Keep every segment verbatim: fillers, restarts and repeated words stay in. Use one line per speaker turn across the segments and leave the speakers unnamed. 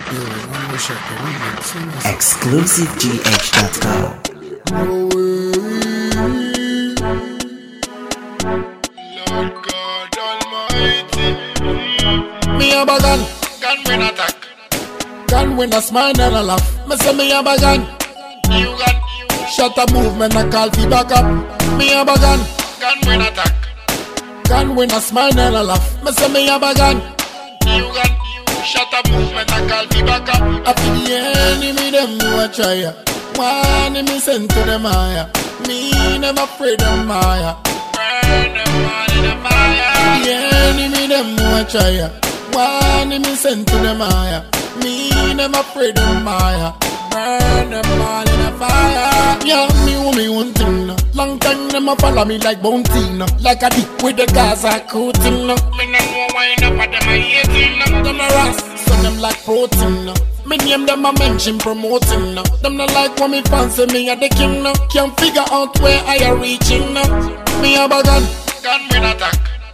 exclusive G H dot com.
Lord God Almighty.
Me a bagan,
Gun when attack.
gun when a smile and a laugh. Me say me a bagan,
You gun.
shut a movement a call fi back up. Me a bagan,
Gun when attack.
gun when a smile and a laugh. Me say me a bagan,
You gun. Shut up movement and call me back up.
I feel the enemy them who a try ya. One me send to them higher. Me never afraid them higher.
Burn them all in the fire.
The enemy them who a try ya. One me send to them higher. Me never afraid them higher. Burn them all in the fire. Yeah, me who me one thing no. Long time them a follow me like bounty no. Like a dick with the Gaza cool thing no.
Me no know wind up at them I hating them.
Them a ras, so them like protein no. Me name them a mention promoting no. Them not like when me fancy me a the king no. Can't figure out where I are reaching no. Me a bagan,
Gun when attack.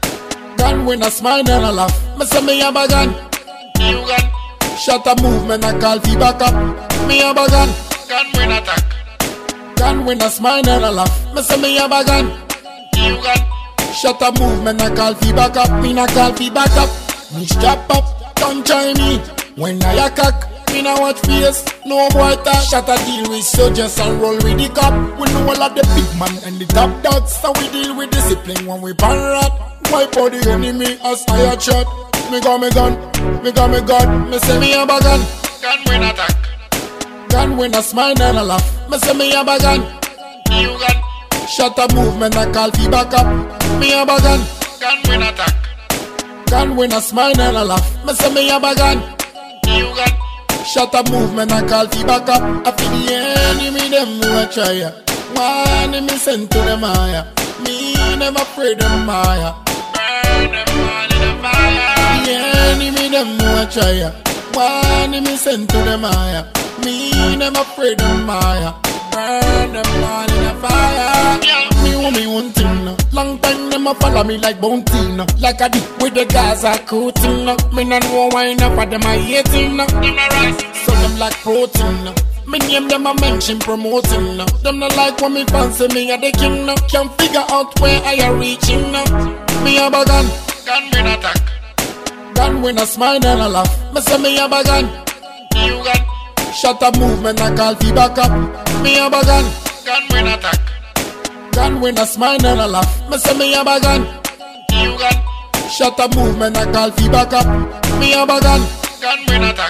gun when a smile and a laugh. Me say me a bagan,
You gun.
shut a movement a call fi back up. Me a bagan,
Gun when attack.
gun when a smile and a laugh. Me say me a bagan,
You gun.
shut a movement a call fi back up. Me na call fi back up. Me strap up, don't try me. When I a cock, me na watch face. No boy talk. Shut a deal with soldiers and roll with the cop. We know all of the big man and the top dogs, so we deal with discipline when we pan rat. Wipe out the enemy as I a shot. Me got me gun, me got me gun. Me say me a bagan,
Gun when attack.
gun when a smile and a laugh. Me say me a bagan,
You gun.
shut a movement a call fi back up. Me a bagan,
Gun when attack.
gun when a smile and a laugh. Me say me a bagan,
You gun.
shut a movement a call fi back up. I feel the enemy them who a try ya. One me send to them higher. Me never afraid them higher.
Burn them all in the fire.
The enemy them who a try ya. One me send to them higher. Me never afraid them higher. Burn them all in the fire.
Yeah.
Me who me one thing no. Long time them a follow me like bounty no. Like a dick with the Gaza cool thing no. Me no know wind up at them I hating no.
Them a rise.
So them like protein no. Me name them a mention promoting no. Them not like when me fancy me a the king no. Can't figure out where I are reaching no. Me a bagan,
Gun when attack.
gun when a smile and a laugh. Me say me a bagan,
You gun.
shut a movement a call fi back up. Me a bagan,
Gun when attack.
gun when a smile and a laugh. Me say me a bagan,
You gun.
shut a movement a call fi back up. Me a bagan,
Gun when attack.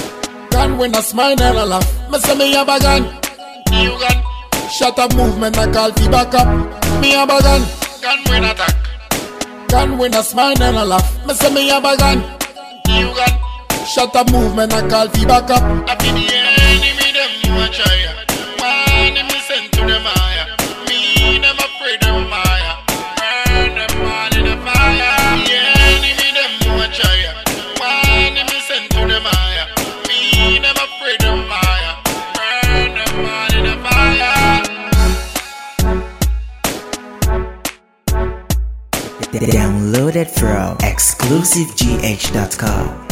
gun when a smile and a laugh. Me say me a bagan,
You gun.
shut a movement a call fi back up. Me a bagan,
Gun when attack.
gun when a smile and a laugh. Me say me a bagan,
You gun.
shut a movement a call fi back up.
I feel the enemy them who a try ya. Man me send to them higher. Me never afraid them higher. Burn them all in the fire. The enemy them who a try ya. Man me send to them higher. Me never afraid them higher. Burn them all in the fire.
Downloaded from exclusive G H dot com.